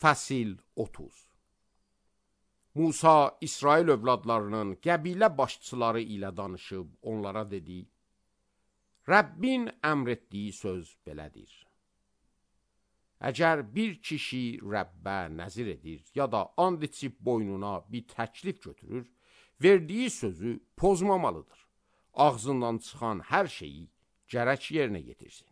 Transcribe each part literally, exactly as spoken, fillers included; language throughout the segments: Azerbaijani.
Fəsil otuz. Musa İsrail övladlarının qəbilə başçıları ilə danışıb onlara dedi: Rəbbin əmr etdiyi söz belədir. Əgər bir kişi Rəbbə nəzir edir ya da and içib boynuna bir təklif götürür, verdiyi sözü pozmamalıdır. Ağzından çıxan hər şeyi gərək yerinə yetirsin.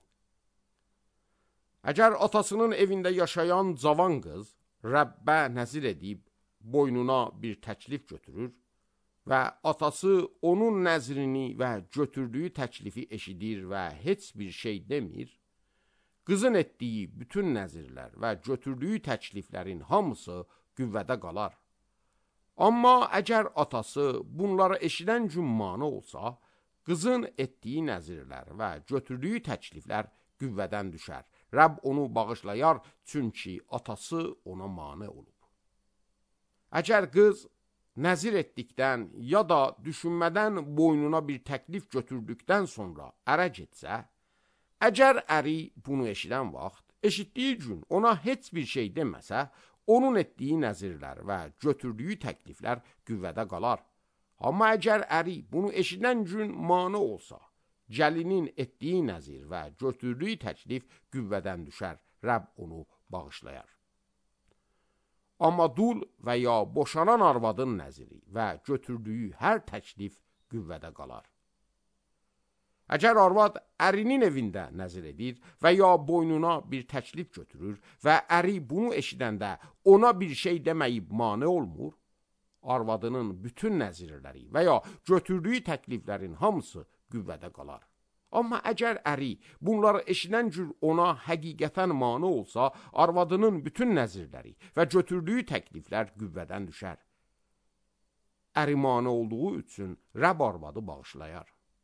Əgər atasının evində yaşayan cavan qız Rəbbə nəzir edib boynuna bir təklif götürür və atası onun nəzrini və götürdüyü təklifi eşidir və heç bir şey demir, qızın etdiyi bütün nəzirlər və götürdüyü təkliflərin hamısı qüvvədə qalar. Amma əgər atası bunları eşidən gün mane olsa, qızın etdiyi nəzirlər və götürdüyü təkliflər qüvvədən düşər. Rəbb onu bağışlayar, çünki atası ona mane olub. Əgər qız nəzir etdikdən ya da düşünmədən boynuna bir təklif götürdükdən sonra ərə getsə, əgər əri bunu eşidən vaxt, eşitdiyi gün ona heç bir şey deməsə, onun etdiyi nəzirlər və götürdüyü təkliflər qüvvədə qalar. Amma əgər əri bunu eşidən gün mane olsa, gəlinin etdiyi nəzir və götürdüyü təklif qüvvədən düşər, Rəbb onu bağışlayar. Amma dul və ya boşanan arvadın nəziri və götürdüyü hər təklif qüvvədə qalar. Əgər arvad ərinin evində nəzir edir və ya boynuna bir təklif götürür və əri bunu eşidəndə ona bir şey deməyib mane olmur, arvadının bütün nəzirləri və ya götürdüyü təkliflərin hamısı qüvvədə qalar. Amma əgər əri bunları eşidən gün ona həqiqətən mane olsa, arvadının bütün nəzirləri və götürdüyü təkliflər qüvvədən düşər. Əri mane olduğu üçün Rəbb arvadı bağışlayar.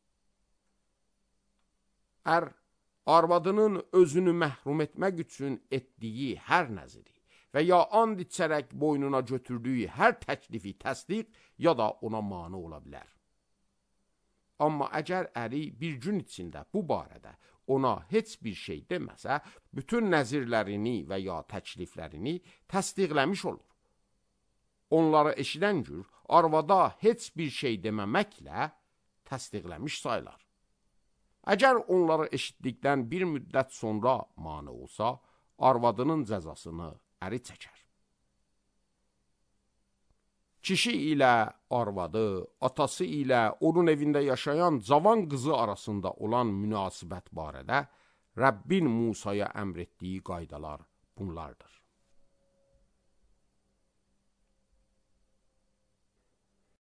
Ər arvadının özünü məhrum etmək üçün etdiyi hər nəziri və ya and içərək boynuna götürdüyü hər təklifi təsdiq ya da ona mane ola bilər. Amma əgər əri bir gün içində bu barədə ona heç bir şey deməsə, bütün nəzirlərini və ya təkliflərini təsdiqləmiş olur. Onları eşidən gün arvada heç bir şey deməməklə təsdiqləmiş sayılar. Əgər onları eşitdikdən bir müddət sonra mane olsa, arvadının cəzasını əri çəkər. Kişi ilə arvadı, atası ilə onun evində yaşayan cavan qızı arasında olan münasibət barədə Rəbbin Musaya əmr etdiyi qaydalar bunlardır.